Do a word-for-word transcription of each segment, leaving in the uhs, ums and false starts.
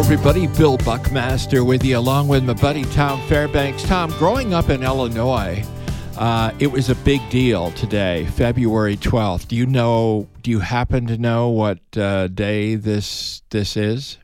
everybody. Bill Buckmaster with you, along with my buddy Tom Fairbanks. Tom, growing up in Illinois, uh, it was a big deal today, February twelfth. Do you know, do you happen to know what uh, day this this is?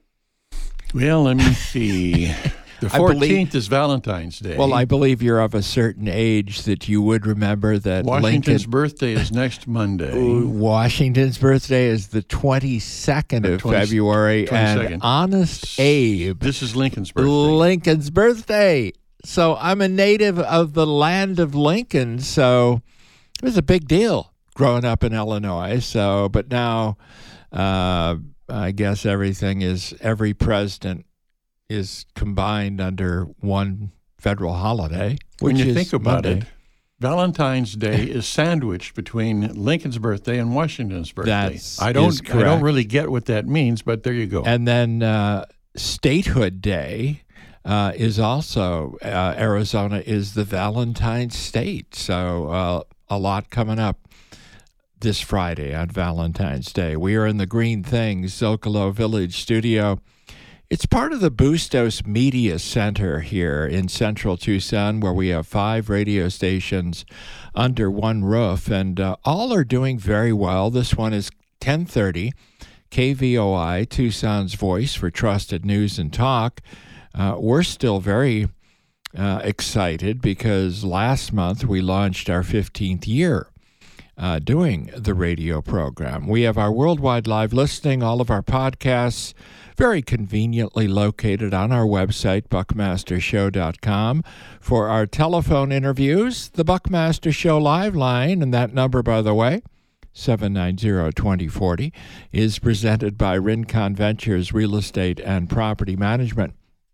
Well, let me see. The fourteenth is Valentine's Day. Well, I believe you're of a certain age that you would remember that Washington's Lincoln, birthday is next Monday. Washington's birthday is the twenty-second of February, twenty-second. And Honest Abe. This is Lincoln's birthday. Lincoln's birthday. So I'm a native of the land of Lincoln, so it was a big deal growing up in Illinois. So, but now uh, I guess everything is, every president is combined under one federal holiday. Which when you is think about Monday. it, Valentine's Day is sandwiched between Lincoln's birthday and Washington's birthday. That's I don't, is correct. I don't really get what that means, but there you go. And then uh, Statehood Day uh, is also, uh, Arizona is the Valentine's state. So uh, a lot coming up this Friday on Valentine's Day. We are in the Green Things Zocalo Village studio. It's part of the Bustos Media Center here in central Tucson, where we have five radio stations under one roof, and uh, all are doing very well. This one is ten thirty, K V O I, Tucson's voice for trusted news and talk. Uh, we're still very uh, excited because last month we launched our fifteenth year uh, doing the radio program. We have our worldwide live listening, all of our podcasts, very conveniently located on our website, buckmaster show dot com. For our telephone interviews, the Buckmaster Show live line, and that number, by the way, seven nine zero, two zero four zero, is presented by Rincon Ventures Real Estate and Property Management.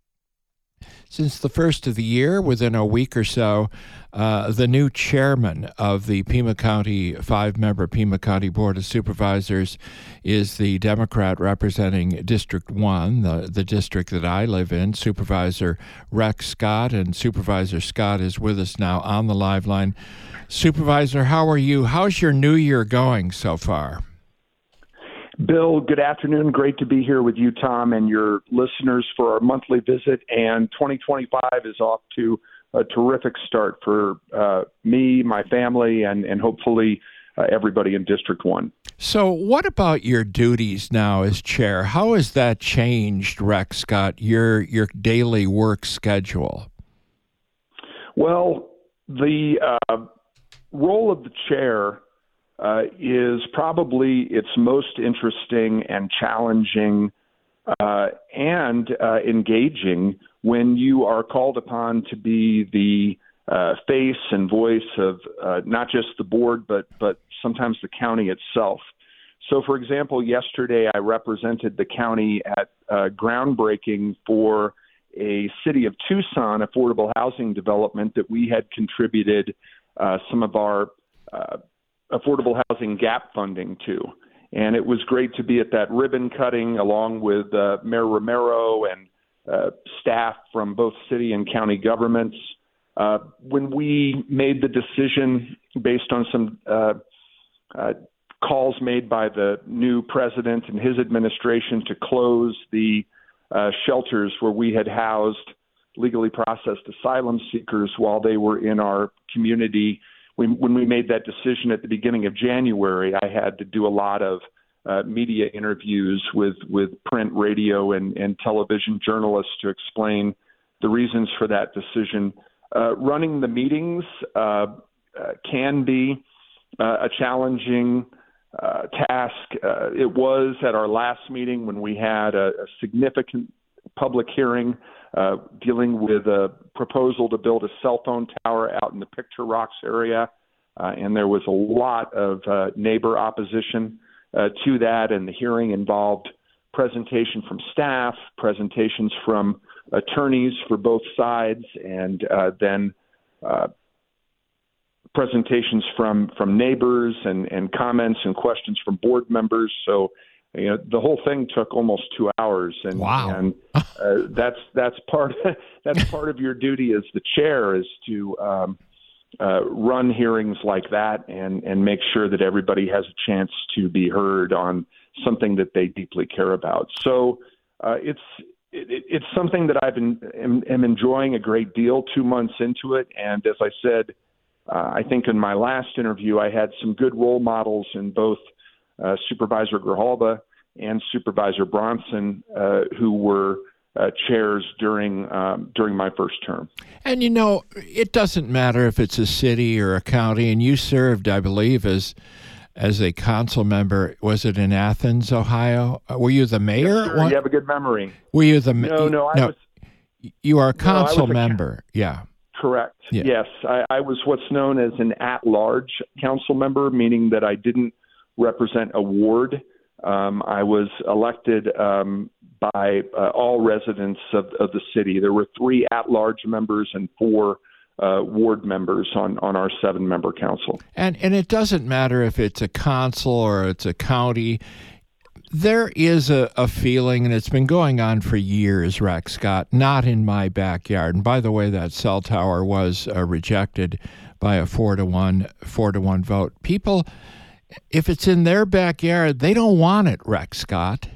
Since the first of the year, within a week or so, uh, the new chairman of the Pima County, five-member Pima County Board of Supervisors is the Democrat representing District one, the, the district that I live in, Supervisor Rex Scott, and Supervisor Scott is with us now on the live line. Supervisor, how are you? How's your new year going so far? Bill, good afternoon. Great to be here with you, Tom, and your listeners for our monthly visit. And twenty twenty-five is off to a terrific start for uh, me, my family, and, and hopefully uh, everybody in District one. So what about your duties now as chair? How has that changed, Rex Scott, your, your daily work schedule? Well, the uh, role of the chair Uh, is probably its most interesting and challenging uh, and uh, engaging when you are called upon to be the uh, face and voice of uh, not just the board, but but sometimes the county itself. So, for example, yesterday I represented the county at uh, groundbreaking for a City of Tucson affordable housing development that we had contributed uh, some of our uh, affordable housing gap funding to. And it was great to be at that ribbon cutting along with uh, Mayor Romero and uh, staff from both city and county governments. Uh, when we made the decision based on some uh, uh, calls made by the new president and his administration to close the uh, shelters where we had housed legally processed asylum seekers while they were in our community, We, when we made that decision at the beginning of January, I had to do a lot of uh, media interviews with, with print, radio, and, and television journalists to explain the reasons for that decision. Uh, running the meetings uh, uh, can be uh, a challenging uh, task. Uh, it was at our last meeting when we had a, a significant public hearing Uh, dealing with a proposal to build a cell phone tower out in the Picture Rocks area. Uh, and there was a lot of uh, neighbor opposition uh, to that. And the hearing involved presentation from staff, presentations from attorneys for both sides, and uh, then uh, presentations from, from neighbors and, and comments and questions from board members. So You know, the whole thing took almost two hours, and, wow. and uh, that's that's part that's part of your duty as the chair is to um, uh, run hearings like that and and make sure that everybody has a chance to be heard on something that they deeply care about. So uh, it's it, it's something that I've been am, am enjoying a great deal. Two months into it, and as I said, uh, I think in my last interview, I had some good role models in both uh, Supervisor Grijalba and Supervisor Bronson, uh, who were uh, chairs during um, during my first term. And you know, it doesn't matter if it's a city or a county, and you served, I believe, as as a council member. Was it in Athens, Ohio? Were you the mayor? Yes, sure. You have a good memory. Were you the mayor? No, no, I no, was. You are a council no, member. A, yeah. Correct. Yeah. Yes, I, I was what's known as an at-large council member, meaning that I didn't represent a ward. Um, I was elected um, by uh, all residents of, of the city. There were three at-large members and four uh, ward members on, on our seven-member council. And and it doesn't matter if it's a council or it's a county. There is a, a feeling, and it's been going on for years, Rex Scott, not in my backyard. And by the way, that cell tower was uh, rejected by a four to one, four to one vote. People, if it's in their backyard, they don't want it, Rex Scott.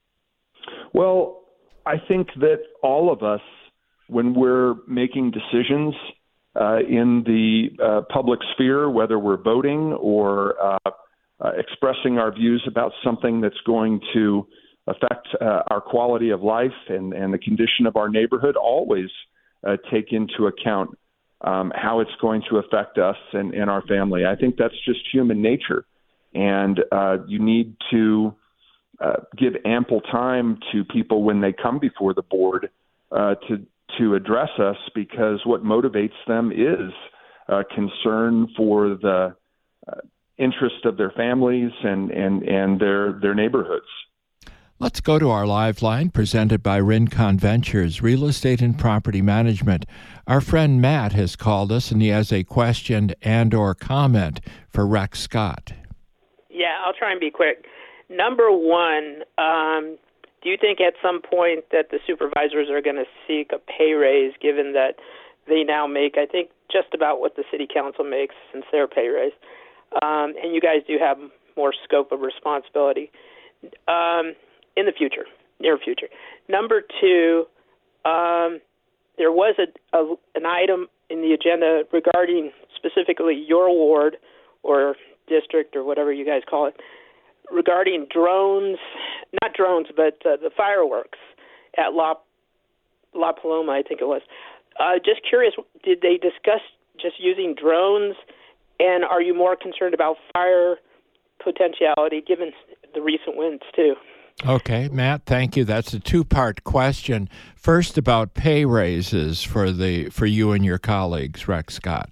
Well, I think that all of us, when we're making decisions uh, in the uh, public sphere, whether we're voting or uh, uh, expressing our views about something that's going to affect uh, our quality of life and, and the condition of our neighborhood, always uh, take into account um, how it's going to affect us and, and our family. I think that's just human nature. And uh, you need to uh, give ample time to people when they come before the board uh, to to address us, because what motivates them is uh, concern for the uh, interest of their families and, and, and their their neighborhoods. Let's go to our live line presented by Rincon Ventures, Real Estate and Property Management. Our friend Matt has called us, and he has a question and or comment for Rex Scott. Yeah, I'll try and be quick. Number one, um, do you think at some point that the supervisors are going to seek a pay raise, given that they now make, I think, just about what the city council makes since their pay raise? Um, and you guys do have more scope of responsibility um, in the future, near future. Number two, um, there was a, a an item in the agenda regarding specifically your ward or district or whatever you guys call it, regarding drones, not drones, but uh, the fireworks at La, La Paloma, I think it was. Uh, just curious, did they discuss just using drones, and are you more concerned about fire potentiality given the recent winds too? Okay, Matt, thank you. That's a two-part question. First, about pay raises for the for you and your colleagues, Rex Scott.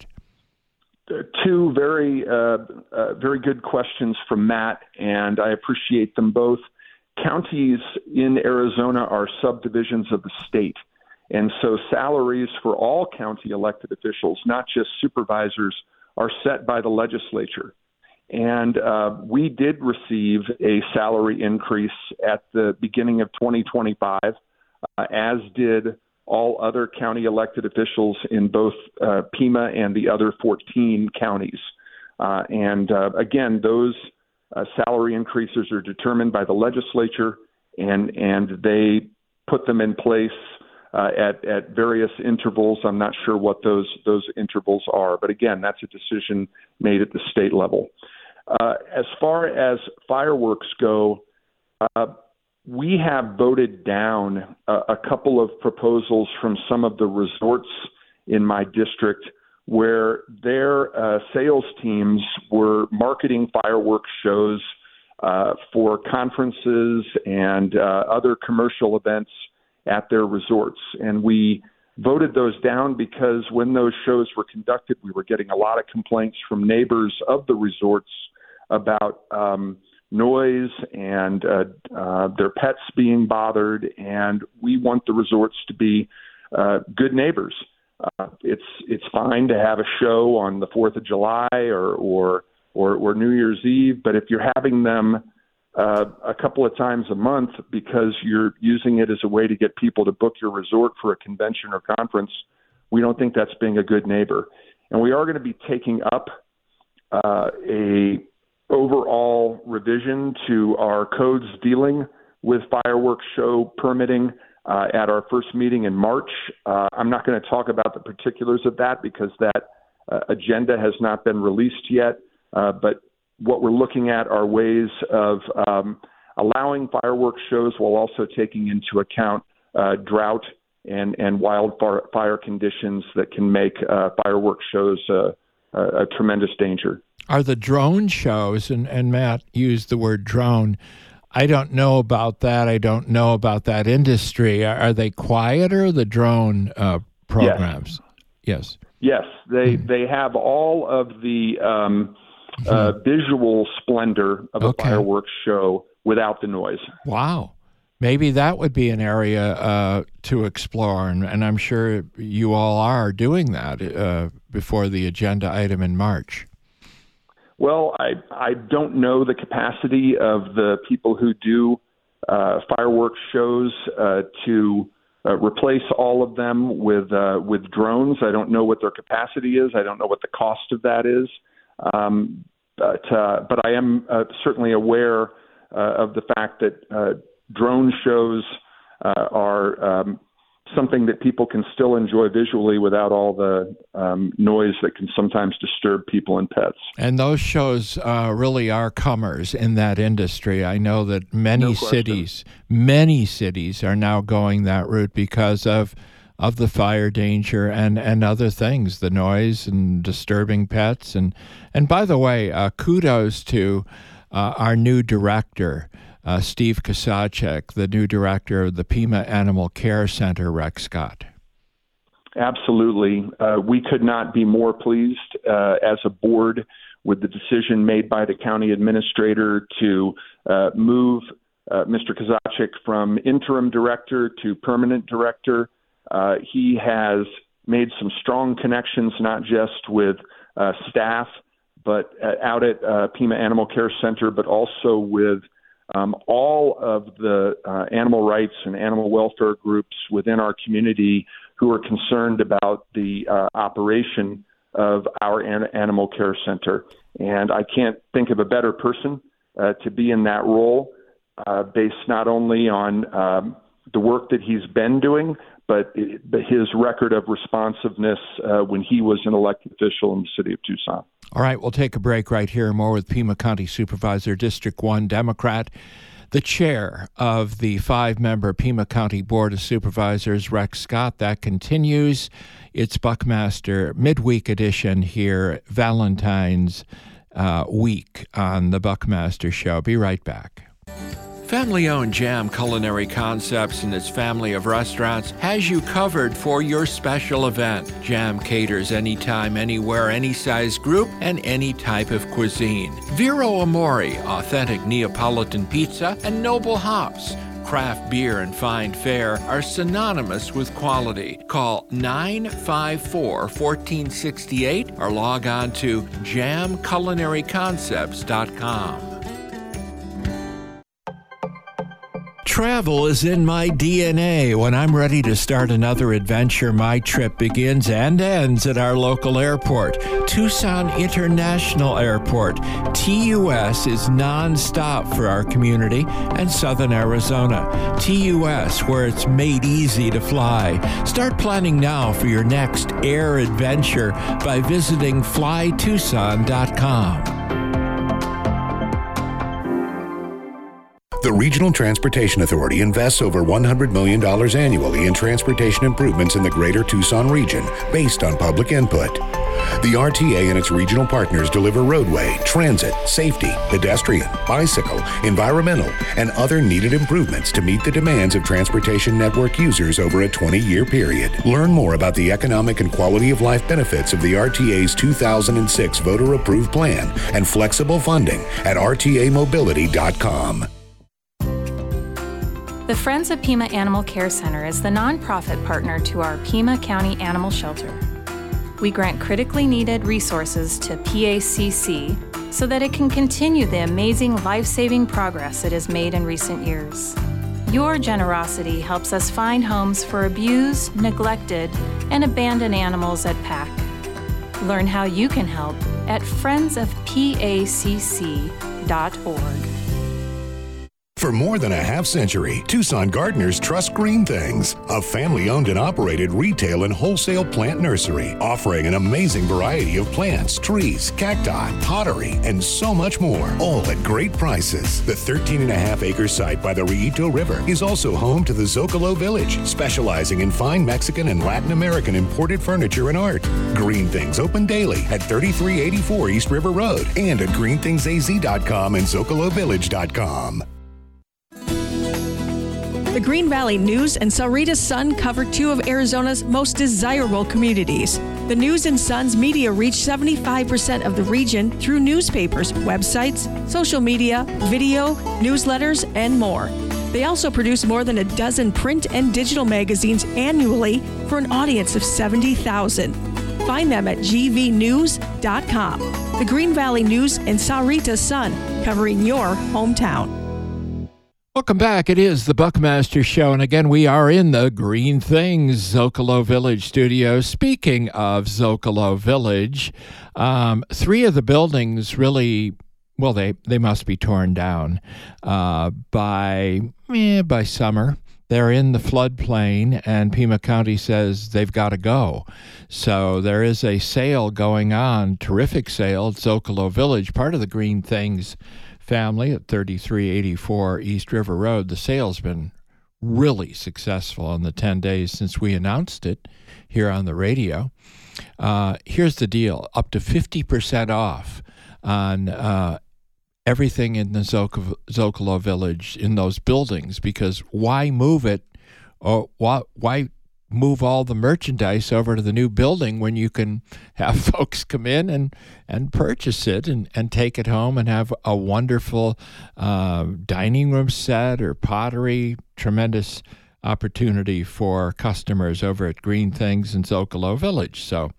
Two very, uh, uh, very good questions from Matt, and I appreciate them both. Counties in Arizona are subdivisions of the state, and so salaries for all county elected officials, not just supervisors, are set by the legislature. And uh, we did receive a salary increase at the beginning of twenty twenty-five, uh, as did all other county elected officials in both uh, Pima and the other fourteen counties. Uh, and uh, again, those uh, salary increases are determined by the legislature, and and they put them in place uh, at at various intervals. I'm not sure what those those intervals are, but again, that's a decision made at the state level. Uh, as far as fireworks go, uh, we have voted down a, a couple of proposals from some of the resorts in my district where their uh, sales teams were marketing fireworks shows uh, for conferences and uh, other commercial events at their resorts. And we voted those down because when those shows were conducted, we were getting a lot of complaints from neighbors of the resorts about um, noise and uh, uh, their pets being bothered, and we want the resorts to be uh, good neighbors. Uh, it's it's fine to have a show on the fourth of July or or or, or New Year's Eve, but if you're having them uh, a couple of times a month because you're using it as a way to get people to book your resort for a convention or conference, we don't think that's being a good neighbor. And we are going to be taking up uh, a overall revision to our codes dealing with fireworks show permitting uh, at our first meeting in March. Uh, I'm not going to talk about the particulars of that because that uh, agenda has not been released yet. Uh, but what we're looking at are ways of um, allowing fireworks shows while also taking into account uh, drought and, and wildfire conditions that can make uh, fireworks shows uh, a, a tremendous danger. Are the drone shows, and, and Matt used the word drone, I don't know about that. I don't know about that industry. Are, are they quieter, the drone uh, programs? Yes. Yes, they mm-hmm. they have all of the um, mm-hmm. uh, visual splendor of a okay. fireworks show without the noise. Wow. Maybe that would be an area uh, to explore, and, and I'm sure you all are doing that uh, before the agenda item in March. Well, I I don't know the capacity of the people who do uh, fireworks shows uh, to uh, replace all of them with uh, with drones. I don't know what their capacity is. I don't know what the cost of that is. Um, but uh, but I am uh, certainly aware uh, of the fact that uh, drone shows uh, are um, something that people can still enjoy visually without all the um, noise that can sometimes disturb people and pets. And those shows uh, really are comers in that industry. I know that many no cities, many cities are now going that route because of of the fire danger and, and other things, the noise and disturbing pets. And, and by the way, uh, kudos to uh, our new director, Uh, Steve Kusacek, the new director of the Pima Animal Care Center, Rex Scott. Absolutely. Uh, we could not be more pleased uh, as a board with the decision made by the county administrator to uh, move uh, Mister Kusacek from interim director to permanent director. Uh, he has made some strong connections, not just with uh, staff, but uh, out at uh, Pima Animal Care Center, but also with Um, all of the uh, animal rights and animal welfare groups within our community who are concerned about the uh, operation of our an- animal care center. And I can't think of a better person uh, to be in that role, uh, based not only on um, the work that he's been doing, but, but his record of responsiveness uh, when he was an elected official in the city of Tucson. All right, we'll take a break right here. More with Pima County Supervisor, District one Democrat, the chair of the five-member Pima County Board of Supervisors, Rex Scott. That continues. It's Buckmaster Midweek Edition here, Valentine's uh, week on the Buckmaster Show. Be right back. Family-owned Jam Culinary Concepts and its family of restaurants has you covered for your special event. Jam caters anytime, anywhere, any size group, and any type of cuisine. Vero Amore, authentic Neapolitan pizza, and Noble Hops. Craft beer and fine fare are synonymous with quality. Call nine five four, one four six eight or log on to jam culinary concepts dot com. Travel is in my D N A. When I'm ready to start another adventure, my trip begins and ends at our local airport, Tucson International Airport. T U S is nonstop for our community and southern Arizona. T U S, where it's made easy to fly. Start planning now for your next air adventure by visiting fly tucson dot com. The Regional Transportation Authority invests over one hundred million dollars annually in transportation improvements in the greater Tucson region based on public input. The R T A and its regional partners deliver roadway, transit, safety, pedestrian, bicycle, environmental, and other needed improvements to meet the demands of transportation network users over a twenty-year period. Learn more about the economic and quality of life benefits of the R T A's two thousand six voter-approved plan and flexible funding at r t a mobility dot com. The Friends of Pima Animal Care Center is the nonprofit partner to our Pima County Animal Shelter. We grant critically needed resources to P A C C so that it can continue the amazing life-saving progress it has made in recent years. Your generosity helps us find homes for abused, neglected, and abandoned animals at P A C. Learn how you can help at friends of p a c c dot org. For more than a half century, Tucson gardeners trust Green Things, a family-owned and operated retail and wholesale plant nursery, offering an amazing variety of plants, trees, cacti, pottery, and so much more, all at great prices. The thirteen and a half acre site by the Rillito River is also home to the Zocalo Village, specializing in fine Mexican and Latin American imported furniture and art. Green Things open daily at thirty-three eighty-four East River Road and at green things a z dot com and zocalo village dot com. The Green Valley News and Sahuarita Sun cover two of Arizona's most desirable communities. The News and Sun's media reach seventy-five percent of the region through newspapers, websites, social media, video, newsletters, and more. They also produce more than a dozen print and digital magazines annually for an audience of seventy thousand. Find them at g v news dot com. The Green Valley News and Sahuarita Sun, covering your hometown. Welcome back. It is the Buckmaster Show, and again, we are in the Green Things Zocalo Village studio. Speaking of Zocalo Village, um, three of the buildings really, well, they, they must be torn down uh, by eh, by summer. They're in the floodplain, and Pima County says they've got to go. So there is a sale going on, terrific sale at Zocalo Village, part of the Green Things family at thirty-three eighty-four East River Road. The sale's been really successful in the ten days since we announced it here on the radio. Uh, here's the deal, up to fifty percent off on uh, everything in the Zoc- Zocalo Village in those buildings, because why move it, or why, why move all the merchandise over to the new building when you can have folks come in and, and purchase it and, and take it home and have a wonderful uh, dining room set or pottery. Tremendous opportunity for customers over at Green Things in Zocalo Village. So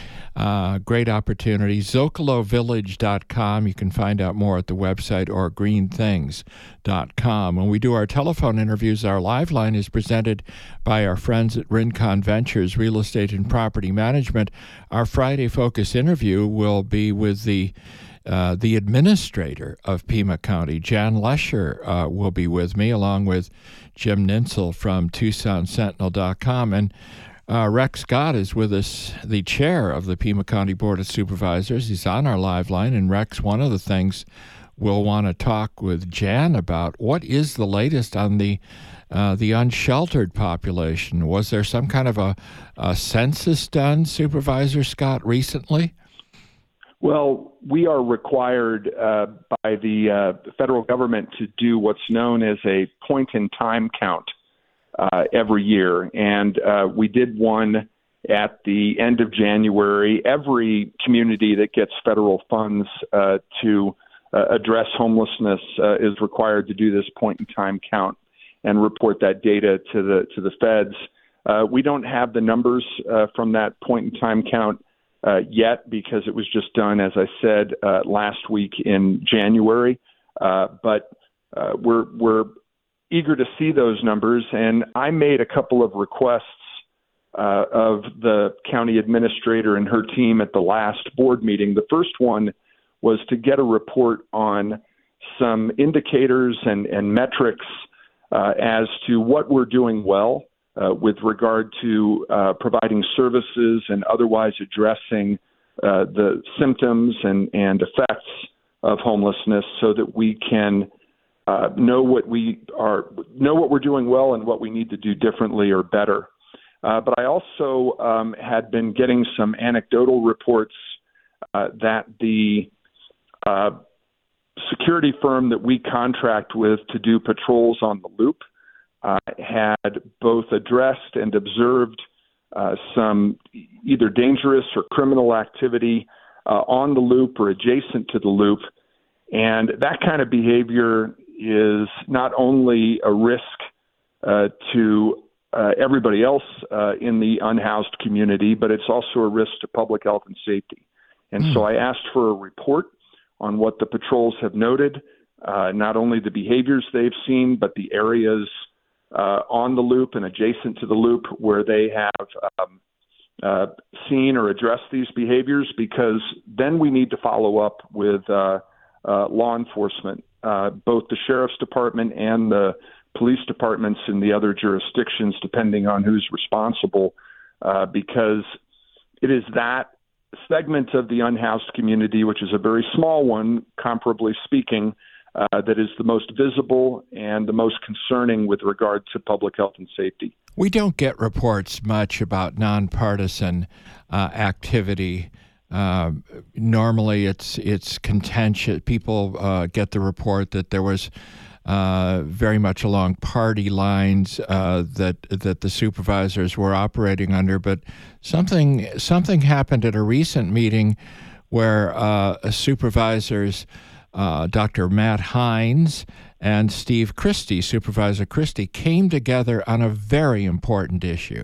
uh, great opportunity. zocalo village dot com. You can find out more at the website, or green things dot com. When we do our telephone interviews, our live line is presented by our friends at Rincon Ventures Real Estate and Property Management. Our Friday Focus interview will be with the uh, the administrator of Pima County. Jan Lesher uh, will be with me, along with Jim Ninsel from Tucson Sentinel dot com. And Uh, Rex Scott is with us, the chair of the Pima County Board of Supervisors. He's on our live line. And Rex, one of the things we'll want to talk with Jan about, what is the latest on the uh, the unsheltered population? Was there some kind of a, a census done, Supervisor Scott, recently? Well, we are required uh, by the uh, federal government to do what's known as a point-in-time count Uh, every year. And uh, we did one at the end of January. Every community that gets federal funds uh, to uh, address homelessness uh, is required to do this point-in-time count and report that data to the to the feds. Uh, we don't have the numbers uh, from that point-in-time count uh, yet, because it was just done, as I said, uh, last week in January. Uh, but uh, we're we're eager to see those numbers, and I made a couple of requests uh, of the county administrator and her team at the last board meeting. The first one was to get a report on some indicators and, and metrics uh, as to what we're doing well uh, with regard to uh, providing services and otherwise addressing uh, the symptoms and, and effects of homelessness, so that we can Uh, know what we are, know what we're doing well and what we need to do differently or better. Uh, but I also um, had been getting some anecdotal reports uh, that the uh, security firm that we contract with to do patrols on the loop uh, had both addressed and observed uh, some either dangerous or criminal activity uh, on the loop or adjacent to the loop. And that kind of behavior is not only a risk uh, to uh, everybody else uh, in the unhoused community, but it's also a risk to public health and safety. And mm. so I asked for a report on what the patrols have noted, uh, not only the behaviors they've seen, but the areas uh, on the loop and adjacent to the loop where they have um, uh, seen or addressed these behaviors, because then we need to follow up with uh, uh, law enforcement uh, both the sheriff's department and the police departments in the other jurisdictions, depending on who's responsible, uh, because it is that segment of the unhoused community, which is a very small one, comparably speaking, uh, that is the most visible and the most concerning with regard to public health and safety. We don't get reports much about nonpartisan uh, activity. Uh, normally, it's it's contentious. People uh, get the report that there was uh, very much along party lines uh, that that the supervisors were operating under. But something something happened at a recent meeting where uh, supervisors, uh, Doctor Matt Hines and Steve Christie, Supervisor Christie, came together on a very important issue.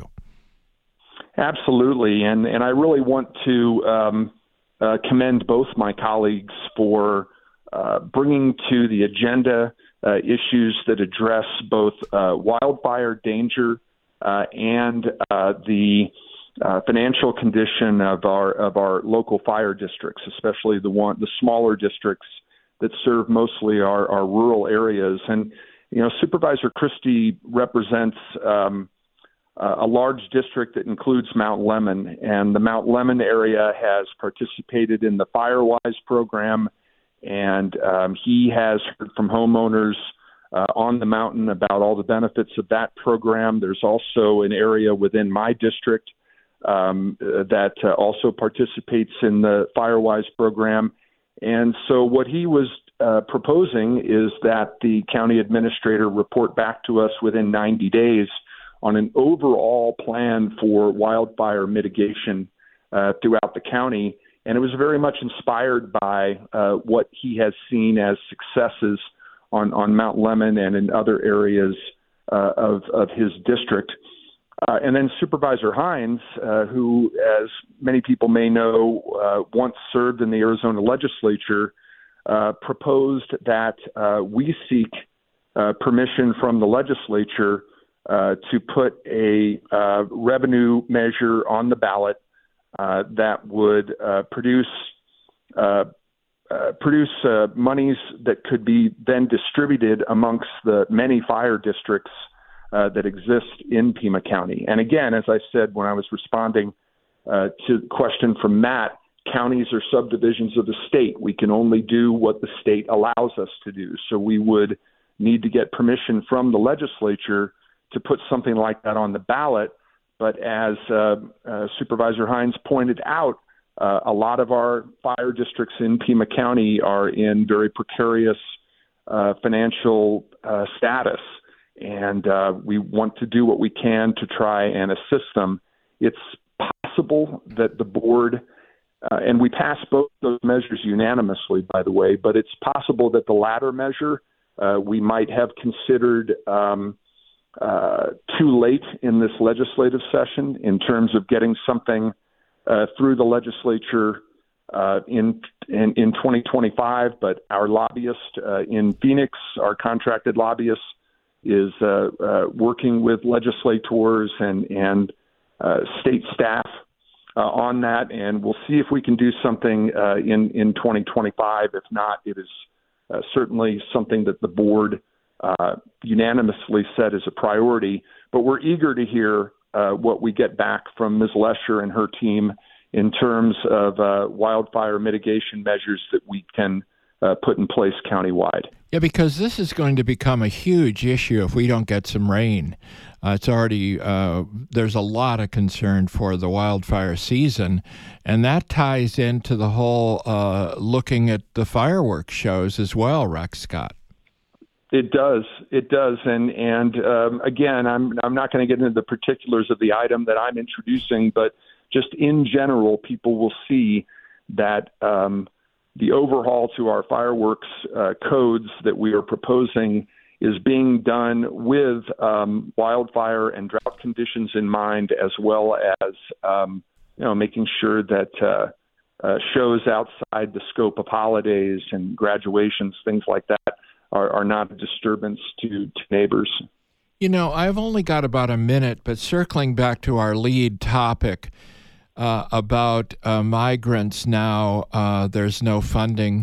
Absolutely, and and I really want to um, uh, commend both my colleagues for uh, bringing to the agenda uh, issues that address both uh, wildfire danger uh, and uh, the uh, financial condition of our of our local fire districts, especially the one the smaller districts that serve mostly our, our rural areas. And you know, Supervisor Christie represents Um, Uh, a large district that includes Mount Lemmon, and the Mount Lemmon area has participated in the FireWise program, and um, he has heard from homeowners uh, on the mountain about all the benefits of that program. There's also an area within my district um, that uh, also participates in the FireWise program, and so what he was uh, proposing is that the county administrator report back to us within ninety days on an overall plan for wildfire mitigation uh, throughout the county. And it was very much inspired by uh, what he has seen as successes on, on Mount Lemmon and in other areas uh, of, of his district. Uh, and then Supervisor Hines, uh, who, as many people may know, uh, once served in the Arizona legislature, uh, proposed that uh, we seek uh, permission from the legislature Uh, to put a uh, revenue measure on the ballot uh, that would uh, produce uh, uh, produce uh, monies that could be then distributed amongst the many fire districts uh, that exist in Pima County. And again, as I said when I was responding uh, to the question from Matt, counties are subdivisions of the state. We can only do what the state allows us to do. So we would need to get permission from the legislature to put something like that on the ballot. But as uh, uh, Supervisor Hines pointed out, uh, a lot of our fire districts in Pima County are in very precarious uh, financial uh, status, and uh, we want to do what we can to try and assist them. It's possible that the board, uh, and we passed both those measures unanimously, by the way, but it's possible that the latter measure uh, we might have considered um, Uh, too late in this legislative session in terms of getting something uh, through the legislature uh, in, in in twenty twenty-five. But our lobbyist uh, in Phoenix, our contracted lobbyist, is uh, uh, working with legislators and and uh, state staff uh, on that, and we'll see if we can do something uh, in in twenty twenty-five. If not, it is uh, certainly something that the board Uh, unanimously said is a priority, but we're eager to hear uh, what we get back from Miz Lesher and her team in terms of uh, wildfire mitigation measures that we can uh, put in place countywide. Yeah, because this is going to become a huge issue if we don't get some rain. Uh, it's already, uh, there's a lot of concern for the wildfire season, and that ties into the whole uh, looking at the fireworks shows as well, Rex Scott. It does. It does. And, and um, again, I'm, I'm not going to get into the particulars of the item that I'm introducing, but just in general, people will see that um, the overhaul to our fireworks uh, codes that we are proposing is being done with um, wildfire and drought conditions in mind, as well as um, you know, making sure that uh, uh, shows outside the scope of holidays and graduations, things like that, Are, are not a disturbance to, to neighbors. You know, I've only got about a minute, but circling back to our lead topic uh, about uh, migrants now, uh, there's no funding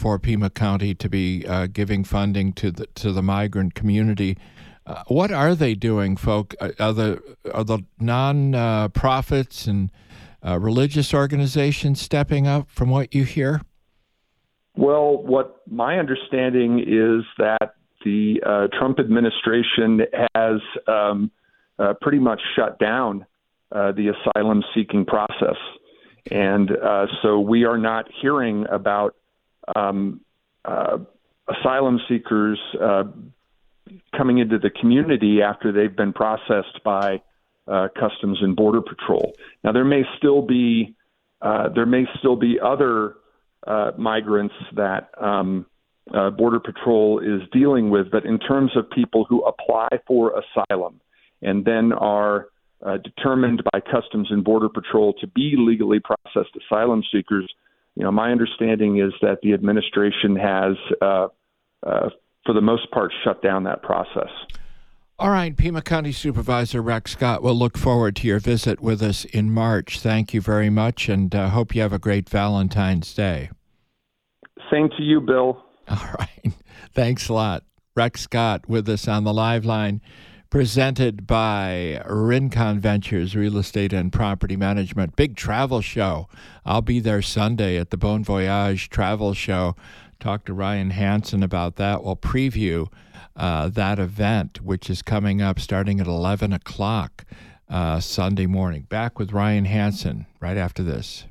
for Pima County to be uh, giving funding to the to the migrant community. Uh, what are they doing, folk? Are the are the non-profits uh, and uh, religious organizations stepping up from what you hear? Well, what my understanding is that the uh, Trump administration has um, uh, pretty much shut down uh, the asylum-seeking process. And uh, so we are not hearing about um, uh, asylum seekers uh, coming into the community after they've been processed by uh, Customs and Border Patrol. Now, there may still be uh, there may still be other uh, migrants that um, uh, Border Patrol is dealing with, but in terms of people who apply for asylum and then are Uh, determined by Customs and Border Patrol to be legally processed asylum seekers, you know, my understanding is that the administration has, uh, uh, for the most part, shut down that process. All right, Pima County Supervisor Rex Scott, we'll look forward to your visit with us in March. Thank you very much, and uh, hope you have a great Valentine's Day. Same to you, Bill. All right. Thanks a lot. Rex Scott with us on the live line, presented by Rincon Ventures, Real Estate and Property Management. Big travel show. I'll be there Sunday at the Bon Voyage Travel Show. Talk to Ryan Hansen about that. We'll preview uh, that event, which is coming up starting at eleven o'clock uh, Sunday morning. Back with Ryan Hansen right after this.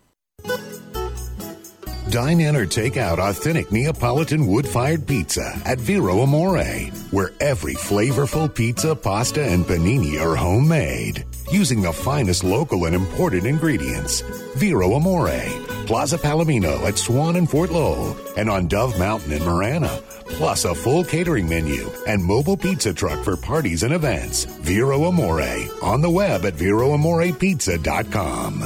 Dine in or take out authentic Neapolitan wood-fired pizza at Vero Amore, where every flavorful pizza, pasta, and panini are homemade, using the finest local and imported ingredients. Vero Amore, Plaza Palomino at Swan and Fort Lowell, and on Dove Mountain in Marana, plus a full catering menu and mobile pizza truck for parties and events. Vero Amore, on the web at vero amore pizza dot com.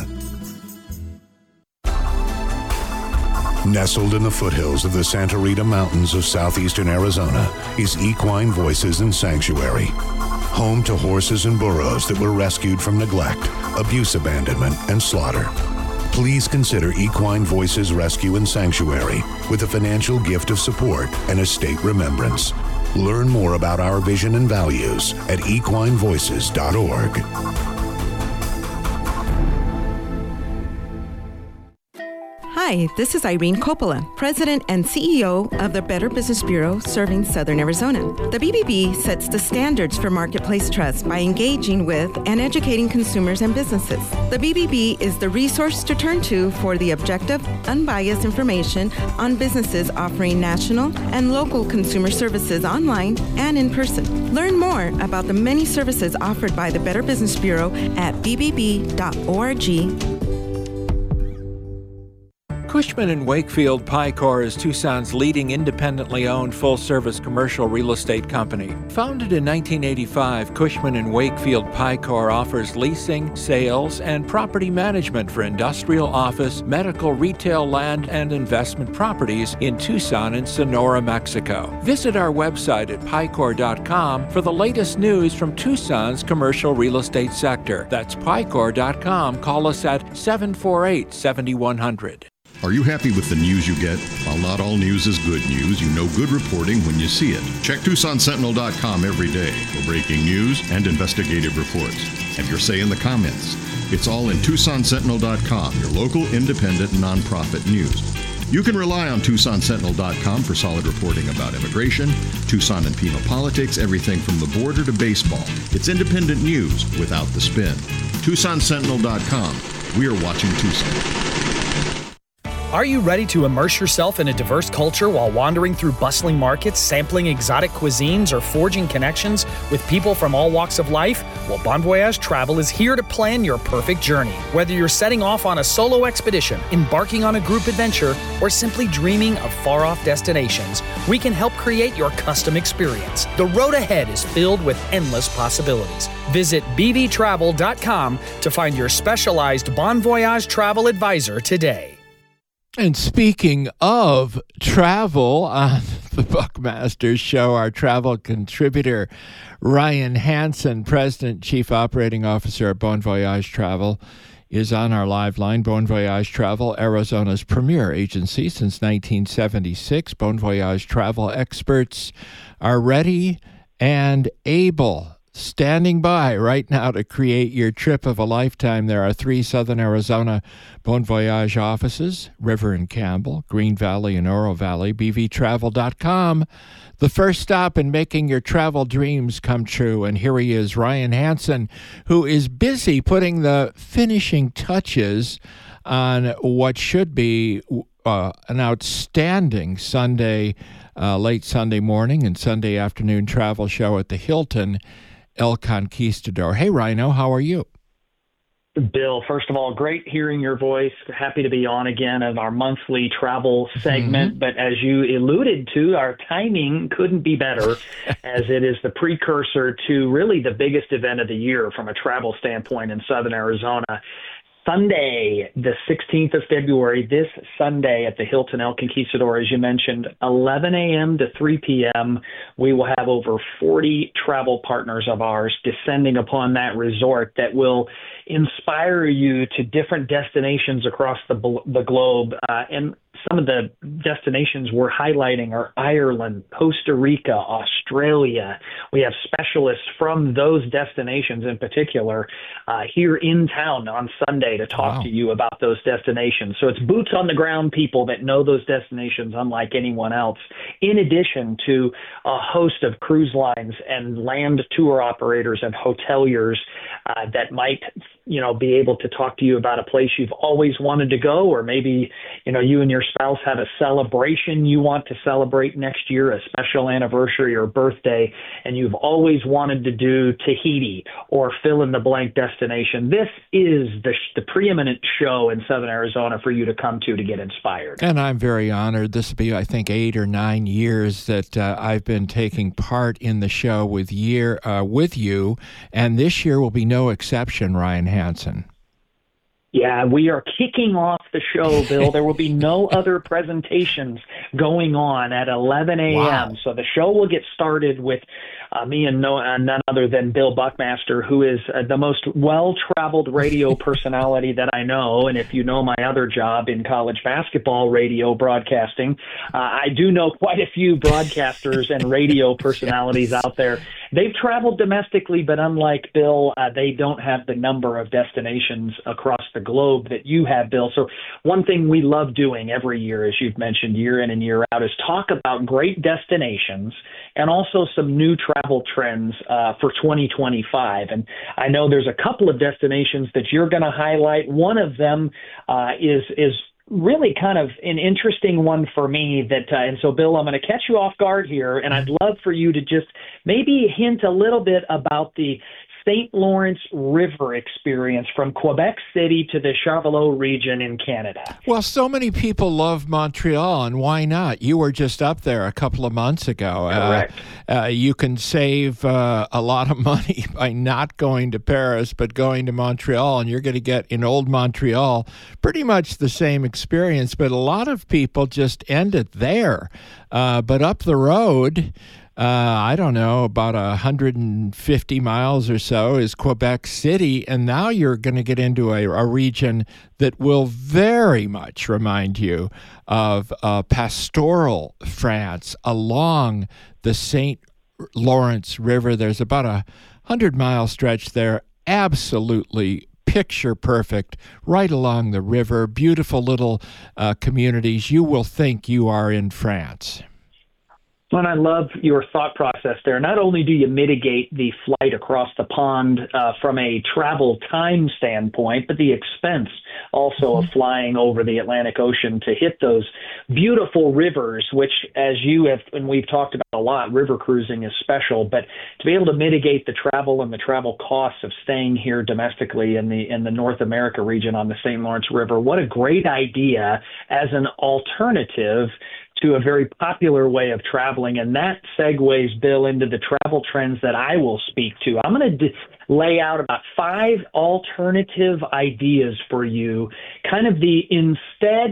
Nestled in the foothills of the Santa Rita Mountains of southeastern Arizona is Equine Voices and Sanctuary, home to horses and burros that were rescued from neglect, abuse, abandonment, and slaughter. Please consider Equine Voices Rescue and Sanctuary with a financial gift of support and estate remembrance. Learn more about our vision and values at equine voices dot org. Hi, this is Irene Coppola, President and C E O of the Better Business Bureau serving Southern Arizona. The B B B sets the standards for marketplace trust by engaging with and educating consumers and businesses. The B B B is the resource to turn to for the objective, unbiased information on businesses offering national and local consumer services online and in person. Learn more about the many services offered by the Better Business Bureau at b b b dot org. Cushman and Wakefield Picor is Tucson's leading independently owned full-service commercial real estate company. Founded in nineteen eighty-five, Cushman and Wakefield Picor offers leasing, sales, and property management for industrial, office, medical, retail, land, and investment properties in Tucson and Sonora, Mexico. Visit our website at picor dot com for the latest news from Tucson's commercial real estate sector. That's picor dot com. Call us at seven four eight, seven one zero zero. Are you happy with the news you get? While not all news is good news, you know good reporting when you see it. Check Tucson Sentinel dot com every day for breaking news and investigative reports. Have your say in the comments. It's all in Tucson Sentinel dot com, your local independent nonprofit news. You can rely on Tucson Sentinel dot com for solid reporting about immigration, Tucson and Pima politics, everything from the border to baseball. It's independent news without the spin. Tucson Sentinel dot com. We are watching Tucson. Are you ready to immerse yourself in a diverse culture while wandering through bustling markets, sampling exotic cuisines, or forging connections with people from all walks of life? Well, Bon Voyage Travel is here to plan your perfect journey. Whether you're setting off on a solo expedition, embarking on a group adventure, or simply dreaming of far-off destinations, we can help create your custom experience. The road ahead is filled with endless possibilities. Visit b v travel dot com to find your specialized Bon Voyage travel advisor today. And speaking of travel, on the Buckmasters Show, our travel contributor, Ryan Hansen, President, Chief Operating Officer at Bon Voyage Travel, is on our live line. Bon Voyage Travel, Arizona's premier agency since nineteen seventy-six. Bon Voyage Travel experts are ready and able, standing by right now to create your trip of a lifetime. There are three Southern Arizona Bon Voyage offices, River and Campbell, Green Valley and Oro Valley, b v travel dot com. The first stop in making your travel dreams come true. And here he is, Ryan Hansen, who is busy putting the finishing touches on what should be uh, an outstanding Sunday, uh, late Sunday morning and Sunday afternoon travel show at the Hilton El Conquistador. Hey, Rhino, how are you? Bill, first of all, great hearing your voice. Happy to be on again in our monthly travel segment. Mm-hmm. But as you alluded to, our timing couldn't be better as it is the precursor to really the biggest event of the year from a travel standpoint in Southern Arizona. Sunday, the sixteenth of February, this Sunday at the Hilton El Conquistador, as you mentioned, eleven a.m. to three p.m., we will have over forty travel partners of ours descending upon that resort that will inspire you to different destinations across the, the globe. Uh, and some of the destinations we're highlighting are Ireland, Costa Rica, Australia. We have specialists from those destinations in particular uh, here in town on Sunday to talk wow. to you about those destinations. So it's boots on the ground people that know those destinations unlike anyone else, in addition to a host of cruise lines and land tour operators and hoteliers uh, that might you know, be able to talk to you about a place you've always wanted to go, or maybe, you know, you and your spouse have a celebration you want to celebrate next year, a special anniversary or birthday, and you've always wanted to do Tahiti or fill in the blank destination. This is the, the preeminent show in Southern Arizona for you to come to to get inspired. And I'm very honored. This will be, I think, eight or nine years that uh, I've been taking part in the show with year uh, with you, and this year will be no exception, Ryan Hansen. Yeah, we are kicking off the show, Bill. There will be no other presentations going on at eleven a.m. Wow. So the show will get started with uh, me and no, uh, none other than Bill Buckmaster, who is uh, the most well-traveled radio personality that I know. And if you know my other job in college basketball radio broadcasting, uh, I do know quite a few broadcasters and radio personalities out there. They've traveled domestically, but unlike Bill, uh, they don't have the number of destinations across the globe that you have, Bill. So one thing we love doing every year, as you've mentioned, year in and year out, is talk about great destinations and also some new travel trends uh, for twenty twenty-five. And I know there's a couple of destinations that you're going to highlight. One of them uh, is is really kind of an interesting one for me that, uh, and so Bill, I'm going to catch you off guard here, and I'd love for you to just maybe hint a little bit about the Saint Lawrence River experience from Quebec City to the Charlevoix region in Canada. Well, so many people love Montreal, and why not? You were just up there a couple of months ago. Correct. Uh, uh, you can save uh, a lot of money by not going to Paris, but going to Montreal, and you're going to get in old Montreal pretty much the same experience, but a lot of people just end it there. Uh, but up the road, Uh, I don't know, about one hundred fifty miles or so is Quebec City, and now you're going to get into a, a region that will very much remind you of uh, pastoral France along the Saint Lawrence River. There's about a hundred-mile stretch there, absolutely picture perfect, right along the river, beautiful little uh, communities. You will think you are in France. And I love your thought process there. Not only do you mitigate the flight across the pond uh, from a travel time standpoint, but the expense also mm-hmm. of flying over the Atlantic Ocean to hit those beautiful rivers, which, as you have, and we've talked about a lot, river cruising is special, but to be able to mitigate the travel and the travel costs of staying here domestically in the in the North America region on the Saint Lawrence River, what a great idea as an alternative to a very popular way of traveling. And that segues, Bill, into the travel trends that I will speak to. I'm going to d- lay out about five alternative ideas for you, kind of the instead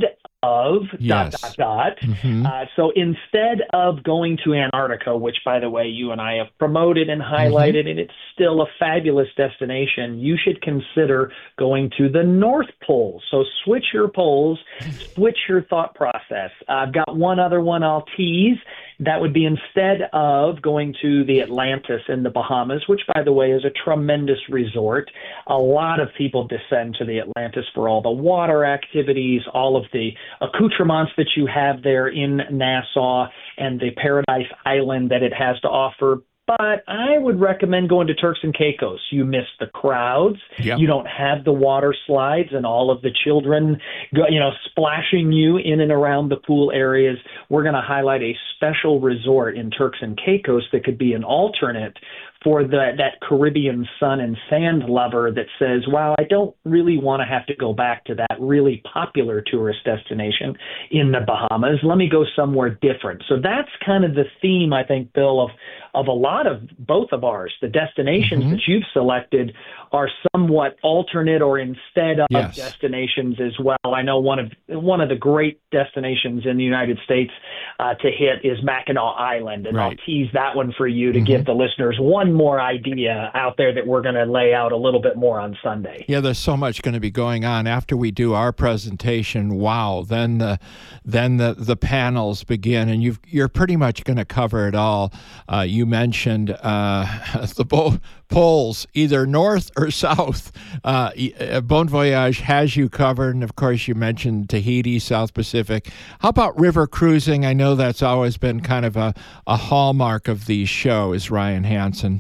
of yes. dot, dot, dot. Mm-hmm. Uh, so instead of going to Antarctica, which, by the way, you and I have promoted and highlighted, mm-hmm. and it's still a fabulous destination, you should consider going to the North Pole. So switch your poles, switch your thought process. I've got one other one I'll tease. That would be instead of going to the Atlantis in the Bahamas, which, by the way, is a tremendous resort. A lot of people descend to the Atlantis for all the water activities, all of the accoutrements that you have there in Nassau, and the Paradise Island that it has to offer. But I would recommend going to Turks and Caicos. You miss the crowds. Yep. You don't have the water slides and all of the children, you know, splashing you in and around the pool areas. We're going to highlight a special resort in Turks and Caicos that could be an alternate for the, that Caribbean sun and sand lover that says, wow, I don't really want to have to go back to that really popular tourist destination in the Bahamas. Let me go somewhere different. So that's kind of the theme, I think, Bill, of, of a lot of both of ours. The destinations mm-hmm. that you've selected are somewhat alternate or instead of yes. destinations as well. I know one of one of the great destinations in the United States uh, to hit is Mackinac Island, and right. I'll tease that one for you to mm-hmm. give the listeners one more idea out there that we're going to lay out a little bit more on Sunday. Yeah, there's so much going to be going on after we do our presentation. Wow, then the then the, the panels begin, and you've, you're pretty much going to cover it all. Uh, you mentioned uh, the bo- poles, either north or south. Uh, Bon Voyage has you covered, and of course you mentioned Tahiti, South Pacific. How about river cruising? I know that's always been kind of a, a hallmark of these shows, Ryan Hansen.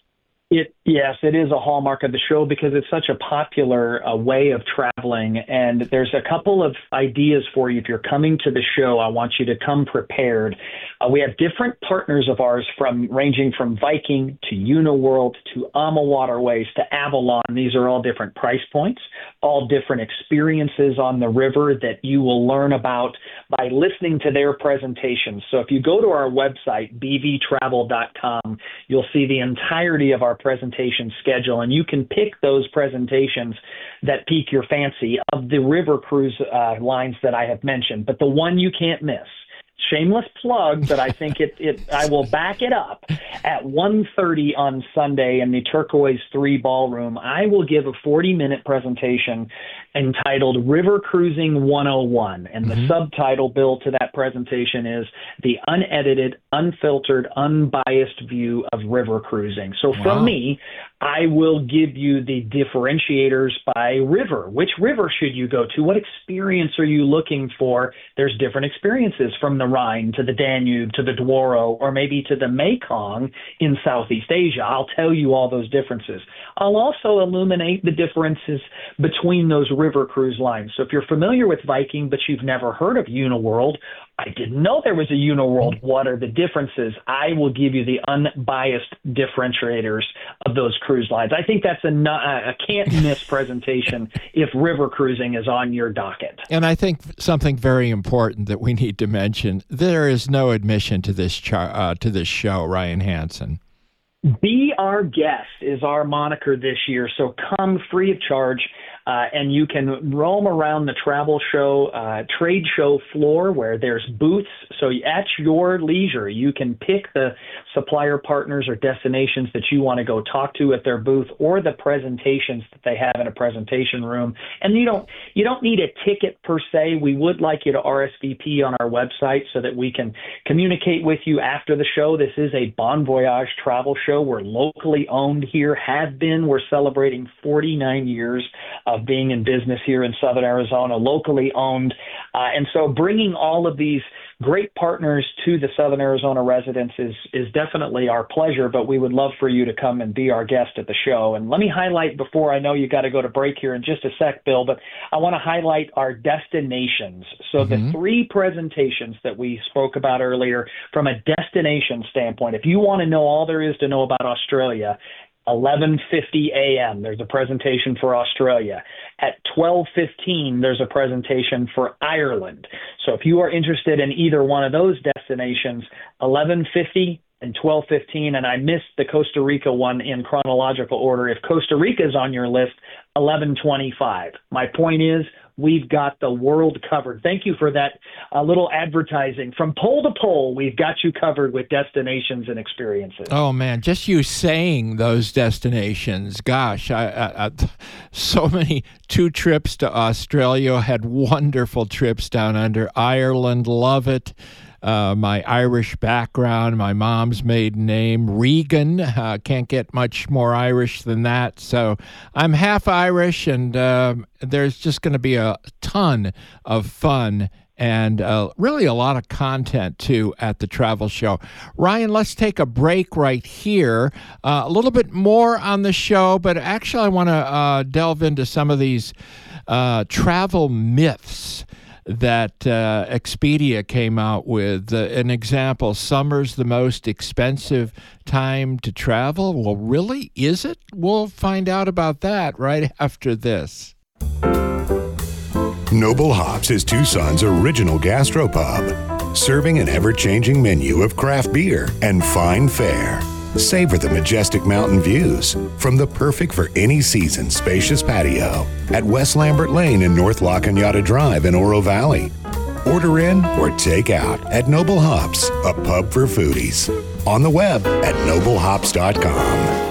It, yes, it is a hallmark of the show because it's such a popular uh, way of traveling. And there's a couple of ideas for you. If you're coming to the show, I want you to come prepared. Uh, we have different partners of ours from ranging from Viking to Uniworld to AMA Waterways to Avalon. These are all different price points, all different experiences on the river that you will learn about by listening to their presentations. So if you go to our website, b v travel dot com, you'll see the entirety of our presentation schedule, and you can pick those presentations that pique your fancy of the river cruise uh, lines that I have mentioned. But the one you can't miss, shameless plug, but I think it, it I will back it up, at one thirty on Sunday in the Turquoise three Ballroom, I will give a forty-minute presentation entitled River Cruising one oh one. And the mm-hmm. subtitle, Bill, to that presentation is The Unedited, Unfiltered, Unbiased View of River Cruising. So wow. from me, I will give you the differentiators by river. Which river should you go to? What experience are you looking for? There's different experiences from the Rhine to the Danube to the Douro or maybe to the Mekong in Southeast Asia. I'll tell you all those differences. I'll also illuminate the differences between those river cruise lines. So if you're familiar with Viking but you've never heard of Uniworld, I didn't know there was a Uniworld. What are the differences? I will give you the unbiased differentiators of those cruise lines. I think that's a, a can't-miss presentation if river cruising is on your docket. And I think something very important that we need to mention, there is no admission to this char- uh, to this show, Ryan Hansen. Be Our Guest is our moniker this year, so come free of charge. Uh, and you can roam around the travel show, uh, trade show floor where there's booths. So at your leisure, you can pick the supplier partners or destinations that you want to go talk to at their booth or the presentations that they have in a presentation room. And you don't you don't need a ticket per se. We would like you to R S V P on our website so that we can communicate with you after the show. This is a Bon Voyage travel show. We're locally owned here, have been. We're celebrating forty-nine years of of being in business here in Southern Arizona, locally owned. Uh, and so bringing all of these great partners to the Southern Arizona residents is, is definitely our pleasure, but we would love for you to come and be our guest at the show. And let me highlight before I know you got to go to break here in just a sec, Bill, but I want to highlight our destinations. So mm-hmm. the three presentations that we spoke about earlier from a destination standpoint, if you want to know all there is to know about Australia, eleven fifty a.m. there's a presentation for Australia. At twelve fifteen, there's a presentation for Ireland. So if you are interested in either one of those destinations, eleven fifty and twelve fifteen, and I missed the Costa Rica one in chronological order. If Costa Rica is on your list, eleven twenty-five. My point is, we've got the world covered. Thank you for that uh, little advertising. From pole to pole, we've got you covered with destinations and experiences. Oh, man, just you saying those destinations. Gosh, I, I, I, so many, two trips to Australia, had wonderful trips down under Ireland, love it. Uh, my Irish background, my mom's maiden name, Regan. Uh, can't get much more Irish than that. So I'm half Irish, and uh, there's just going to be a ton of fun and uh, really a lot of content, too, at the travel show. Ryan, let's take a break right here. Uh, a little bit more on the show, but actually I want to uh, delve into some of these uh, travel myths that uh, Expedia came out with. Uh, an example, summer's the most expensive time to travel. Well, really? Is it? We'll find out about that right after this. Noble Hops is Tucson's original gastropub, serving an ever-changing menu of craft beer and fine fare. Savor the majestic mountain views from the perfect for any season spacious patio at West Lambert Lane and North La Cañada Drive in Oro Valley. Order in or take out at Noble Hops, a pub for foodies. On the web at noble hops dot com.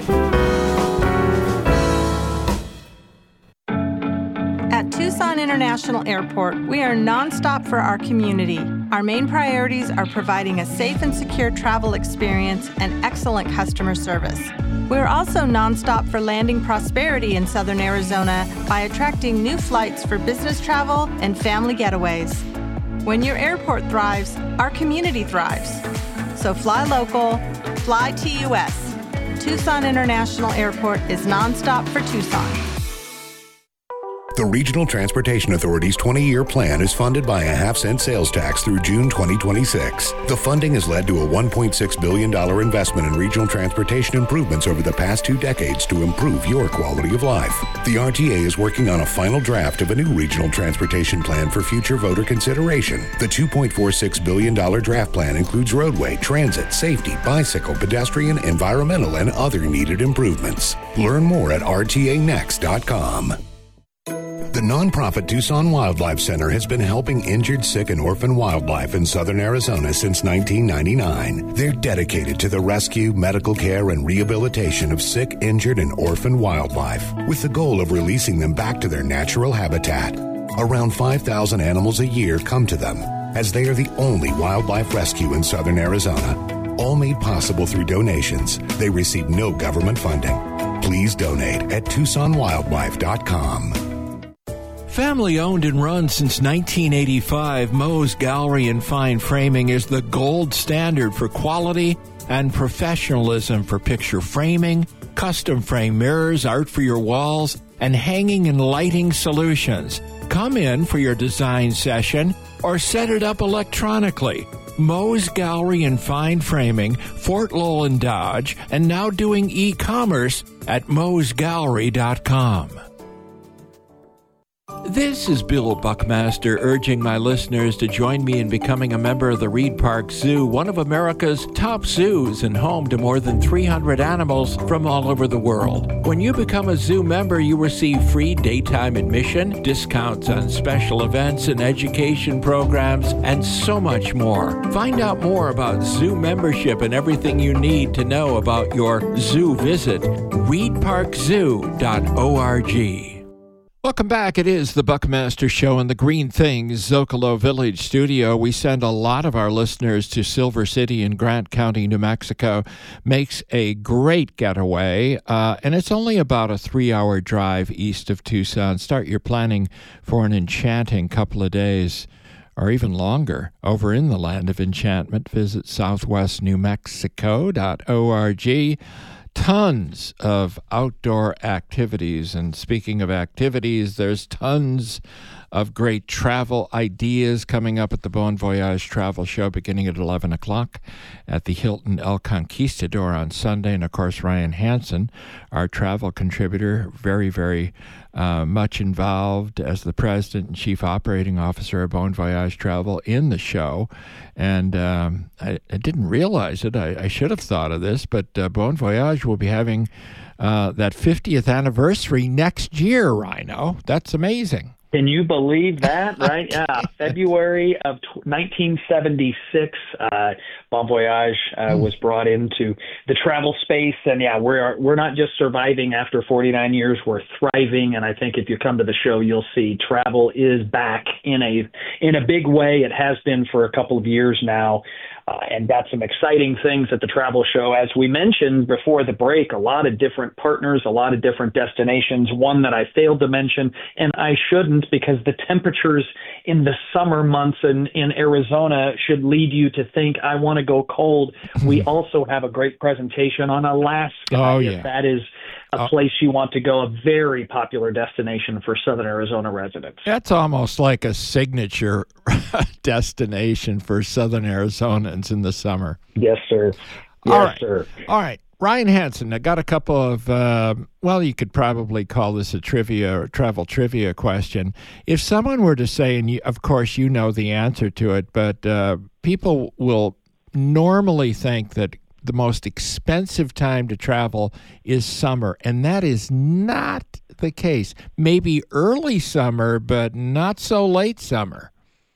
At Tucson International Airport, we are nonstop for our community. Our main priorities are providing a safe and secure travel experience and excellent customer service. We are also nonstop for landing prosperity in Southern Arizona by attracting new flights for business travel and family getaways. When your airport thrives, our community thrives. So fly local, fly T U S. Tucson International Airport is nonstop for Tucson. The Regional Transportation Authority's twenty-year plan is funded by a half-cent sales tax through June twenty twenty-six. The funding has led to a one point six billion dollars investment in regional transportation improvements over the past two decades to improve your quality of life. The R T A is working on a final draft of a new regional transportation plan for future voter consideration. The two point four six billion dollars draft plan includes roadway, transit, safety, bicycle, pedestrian, environmental, and other needed improvements. Learn more at R T A next dot com. The nonprofit Tucson Wildlife Center has been helping injured, sick, and orphan wildlife in southern Arizona since nineteen ninety-nine. They're dedicated to the rescue, medical care, and rehabilitation of sick, injured, and orphan wildlife, with the goal of releasing them back to their natural habitat. Around five thousand animals a year come to them, as they are the only wildlife rescue in southern Arizona. All made possible through donations. They receive no government funding. Please donate at tucson wildlife dot com. Family owned and run since nineteen eighty-five, Moe's Gallery and Fine Framing is the gold standard for quality and professionalism for picture framing, custom frame mirrors, art for your walls, and hanging and lighting solutions. Come in for your design session or set it up electronically. Moe's Gallery and Fine Framing, Fort Lowell and Dodge, and now doing e-commerce at moes gallery dot com. This is Bill Buckmaster urging my listeners to join me in becoming a member of the Reed Park Zoo, one of America's top zoos and home to more than three hundred animals from all over the world. When you become a zoo member, you receive free daytime admission, discounts on special events and education programs, and so much more. Find out more about zoo membership and everything you need to know about your zoo visit. reed park zoo dot org. Welcome back. It is the Buckmaster Show in the Green Things Zocalo Village studio. We send a lot of our listeners to Silver City in Grant County, New Mexico. Makes a great getaway, uh, and it's only about a three-hour drive east of Tucson. Start your planning for an enchanting couple of days, or even longer, over in the land of enchantment. Visit southwest new mexico dot org. Tons of outdoor activities. And speaking of activities, there's tons of great travel ideas coming up at the Bon Voyage Travel Show beginning at eleven o'clock at the Hilton El Conquistador on Sunday. And, of course, Ryan Hansen, our travel contributor, very, very uh, much involved as the president and chief operating officer of Bon Voyage Travel in the show. And um, I, I didn't realize it. I, I should have thought of this, but uh, Bon Voyage will be having uh, that fiftieth anniversary next year, Rhino. That's amazing. Can you believe that, right? Yeah, February of nineteen seventy-six, uh, Bon Voyage uh, mm. was brought into the travel space. And, yeah, we're we're not just surviving after forty-nine years, we're thriving. And I think if you come to the show, you'll see travel is back in a in a big way. It has been for a couple of years now. Uh, and got some exciting things at the travel show. As we mentioned before the break, a lot of different partners, a lot of different destinations. One that I failed to mention, and I shouldn't because the temperatures in the summer months in, in Arizona should lead you to think, I want to go cold. We also have a great presentation on Alaska. Oh, if yeah. that is a oh. place you want to go, a very popular destination for Southern Arizona residents. That's almost like a signature destination for Southern Arizonans in the summer. Yes, sir. Yes, All right. sir. All right. Ryan Hansen, I got a couple of, uh, well, you could probably call this a trivia or travel trivia question. If someone were to say, and you, of course you know the answer to it, but uh, people will normally think that the most expensive time to travel is summer, and that is not the case. Maybe early summer, but not so late summer.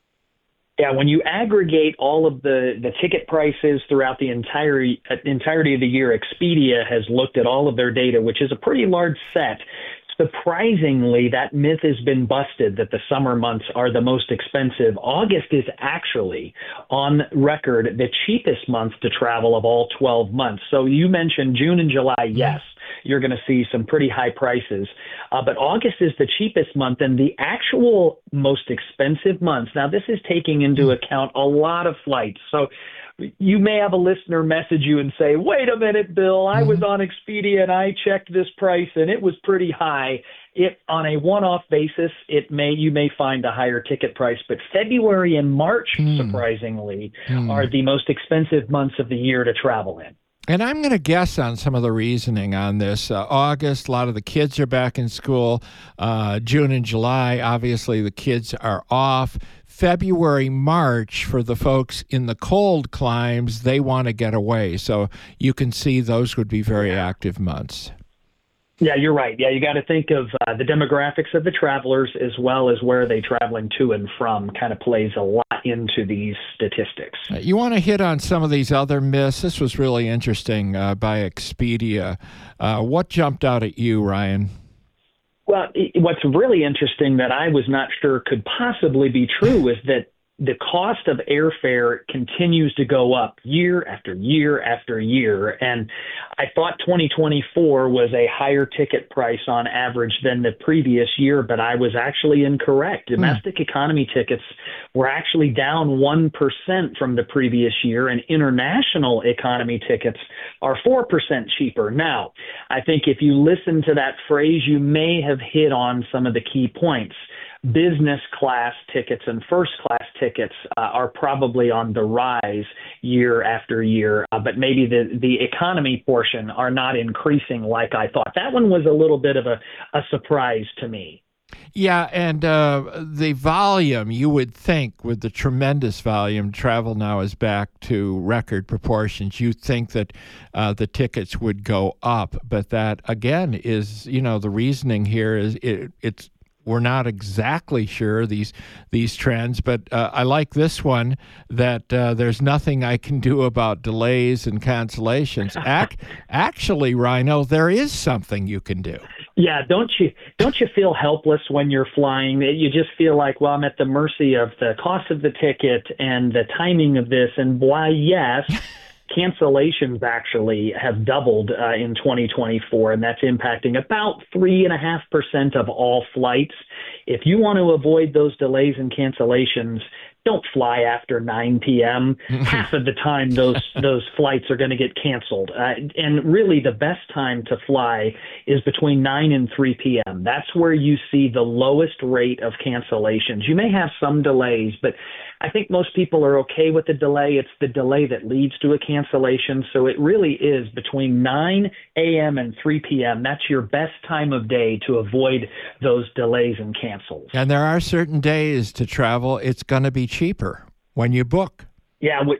Yeah, when you aggregate all of the, the ticket prices throughout the entire entirety of the year, Expedia has looked at all of their data, which is a pretty large set. Surprisingly, that myth has been busted that the summer months are the most expensive. August is actually on record the cheapest month to travel of all twelve months. So you mentioned June and July, yes, you're going to see some pretty high prices. Uh, but August is the cheapest month, and the actual most expensive months. Now, this is taking into account a lot of flights. So you may have a listener message you and say, wait a minute, Bill, I was on Expedia and I checked this price and it was pretty high. It on a one-off basis, it may you may find a higher ticket price, but February and March, mm. surprisingly, mm. are the most expensive months of the year to travel in. And I'm going to guess on some of the reasoning on this. Uh, August, a lot of the kids are back in school. Uh, June and July, obviously the kids are off. February, March, for the folks in the cold climes, they want to get away. So you can see those would be very active months. Yeah, you're right. Yeah, you got to think of uh, the demographics of the travelers as well as where they traveling to and from kind of plays a lot into these statistics. Uh, you want to hit on some of these other myths? This was really interesting uh, by Expedia. Uh, what jumped out at you, Ryan? Well, what's really interesting that I was not sure could possibly be true is that the cost of airfare continues to go up year after year after year. And I thought twenty twenty-four was a higher ticket price on average than the previous year, but I was actually incorrect. Domestic mm. economy tickets were actually down one percent from the previous year, and international economy tickets are four percent cheaper. Now, I think if you listen to that phrase, you may have hit on some of the key points. Business class tickets and first class tickets uh, are probably on the rise year after year, uh, but maybe the, the economy portion are not increasing like I thought. That one was a little bit of a, a surprise to me. Yeah, and uh, the volume, you would think with the tremendous volume, travel now is back to record proportions. You'd think that uh, the tickets would go up, but that, again, is, you know, the reasoning here is it, it's we're not exactly sure these these trends, but uh, I like this one that uh, there's nothing I can do about delays and cancellations. Ac- actually, Rhino, there is something you can do. Yeah, don't you don't you feel helpless when you're flying? You just feel like, well, I'm at the mercy of the cost of the ticket and the timing of this, and why, yes. Cancellations actually have doubled uh, in twenty twenty-four, and that's impacting about three and a half percent of all flights. If you want to avoid those delays and cancellations, don't fly after nine p.m. Half of the time, those those flights are going to get canceled. Uh, and really, the best time to fly is between nine and three p.m. That's where you see the lowest rate of cancellations. You may have some delays, but I think most people are okay with the delay. It's the delay that leads to a cancellation. So it really is between nine a.m. and three p.m. That's your best time of day to avoid those delays and cancels. And there are certain days to travel. It's going to be cheaper when you book. Yeah,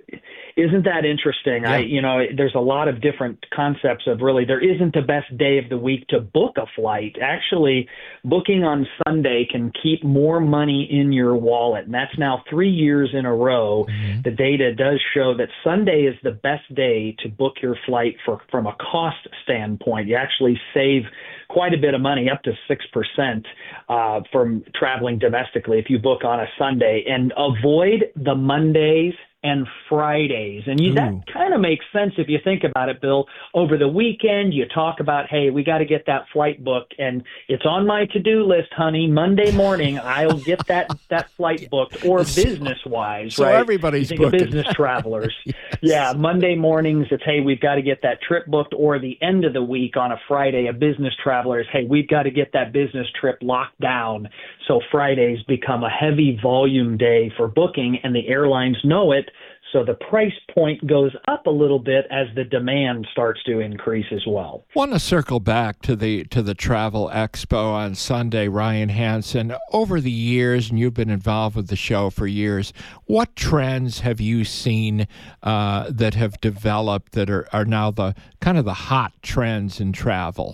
Isn't that interesting? Yeah. I, you know, there's a lot of different concepts of really there isn't the best day of the week to book a flight. Actually, booking on Sunday can keep more money in your wallet. And that's now three years in a row. Mm-hmm. The data does show that Sunday is the best day to book your flight for from a cost standpoint. You actually save quite a bit of money, up to six percent uh, from traveling domestically if you book on a Sunday, and avoid the Mondays and Fridays. And you, that kind of makes sense if you think about it, Bill. Over the weekend, you talk about, hey, we got to get that flight booked, and it's on my to-do list, honey. Monday morning, I'll get that, that flight booked, or business-wise, so right? everybody's you think booking. of business travelers. Yes. Yeah, Monday mornings, it's, hey, we've got to get that trip booked, or the end of the week on a Friday, a business traveler is, hey, we've got to get that business trip locked down. So Fridays become a heavy volume day for booking, and the airlines know it. So the price point goes up a little bit as the demand starts to increase as well. I want to circle back to the to the Travel Expo on Sunday, Ryan Hansen. Over the years, and you've been involved with the show for years, what trends have you seen uh, that have developed that are, are now the kind of the hot trends in travel?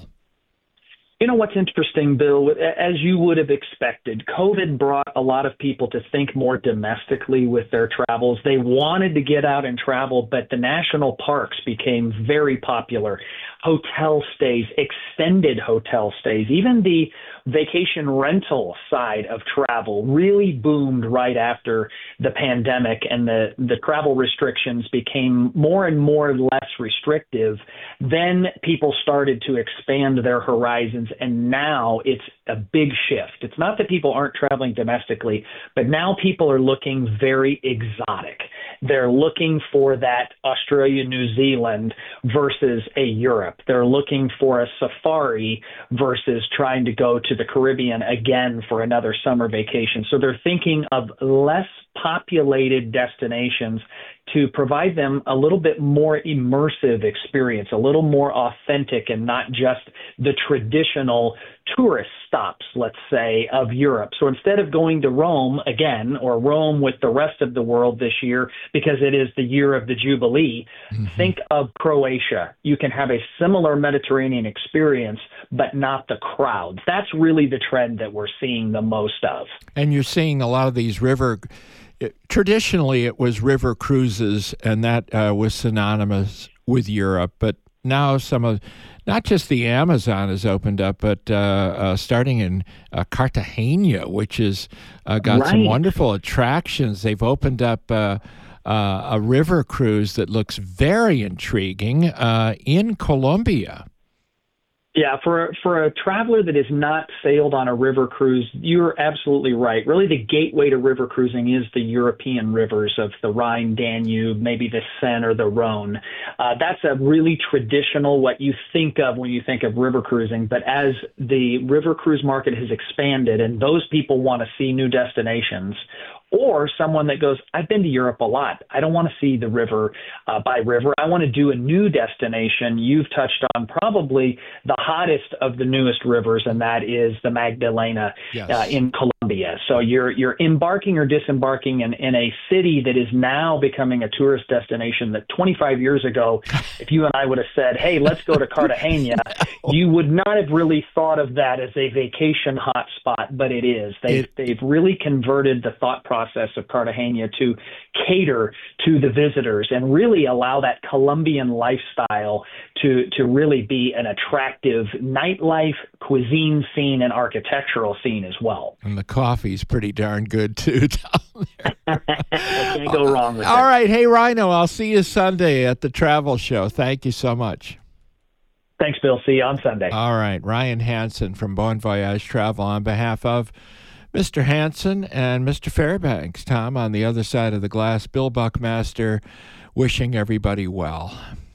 You know what's interesting, Bill? As you would have expected, COVID brought a lot of people to think more domestically with their travels. They wanted to get out and travel, but the national parks became very popular. Hotel stays, extended hotel stays, even the vacation rental side of travel really boomed right after the pandemic, and the, the travel restrictions became more and more less restrictive. Then people started to expand their horizons, and now it's a big shift. It's not that people aren't traveling domestically, but now people are looking very exotic. They're looking for that Australia, New Zealand versus a Europe. They're looking for a safari versus trying to go to the Caribbean again for another summer vacation. So they're thinking of less populated destinations to provide them a little bit more immersive experience, a little more authentic, and not just the traditional tourist stops, let's say, of Europe. So instead of going to Rome again, or Rome with the rest of the world this year because it is the year of the Jubilee, mm-hmm. think of Croatia. You can have a similar Mediterranean experience, but not the crowds. That's really the trend that we're seeing the most of. And you're seeing a lot of these river It, traditionally, it was river cruises, and that uh, was synonymous with Europe. But now some of, not just the Amazon has opened up, but uh, uh, starting in uh, Cartagena, which has uh, got right. some wonderful attractions. They've opened up uh, uh, a river cruise that looks very intriguing uh, in Colombia. Yeah, for for a traveler that has not sailed on a river cruise, you're absolutely right. Really, the gateway to river cruising is the European rivers of the Rhine, Danube, maybe the Seine or the Rhone. Uh, that's a really traditional, what you think of when you think of river cruising. But as the river cruise market has expanded and those people want to see new destinations, or someone that goes, I've been to Europe a lot. I don't want to see the river uh, by river. I want to do a new destination. You've touched on probably the hottest of the newest rivers, and that is the Magdalena yes. uh, in Colombia. So you're you're embarking or disembarking in, in a city that is now becoming a tourist destination that twenty-five years ago, if you and I would have said, hey, let's go to Cartagena, no. you would not have really thought of that as a vacation hotspot, but it is. They've, it, they've really converted the thought process process of Cartagena to cater to the visitors and really allow that Colombian lifestyle to to really be an attractive nightlife, cuisine scene, and architectural scene as well. And the coffee's pretty darn good too down there. Can't go wrong with All that. right, hey Rhino, I'll see you Sunday at the travel show. Thank you so much. Thanks, Bill. See you on Sunday. All right, Ryan Hansen from Bon Voyage Travel on behalf of Mister Hansen and Mister Fairbanks. Tom, on the other side of the glass, Bill Buckmaster, wishing everybody well.